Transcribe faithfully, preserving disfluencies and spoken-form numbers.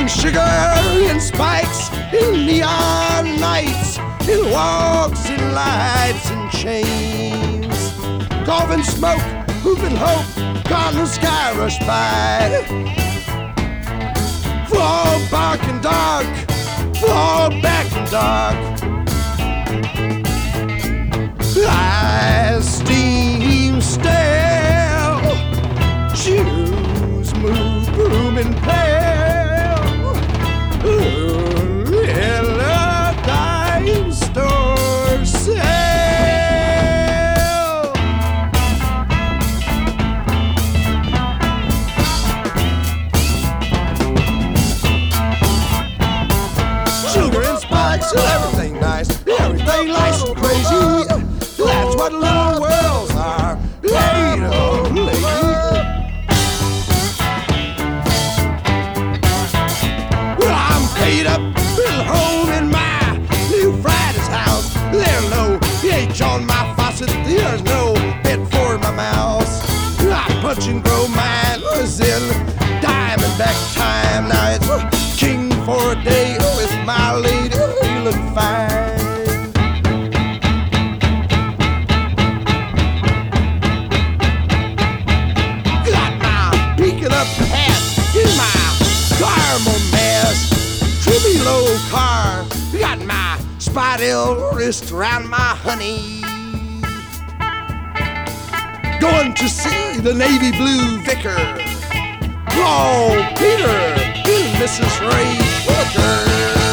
and sugar and spikes and neon nights and walks and lights and chains. Carving smoke, moving hope, gone the sky rush by. Fall back and dark, fall back and dark. I steam stale, shoes move, broom and pale. Ooh, yellow dime store sale. Sugar and spikes and everything nice, everything nice and crazy. That's what little worlds are, lady, oh lady. Well, I'm paid up, built home in my new Friday's house. There's no H on my faucet, there's no bed for my mouse. I punch and grow mine was in Diamondback time. Now it's king for a day with my lady feeling fine. Low car, got my spotted wrist around my honey. Going to see the navy blue vicar. Oh, Peter and Missus Ray Booker.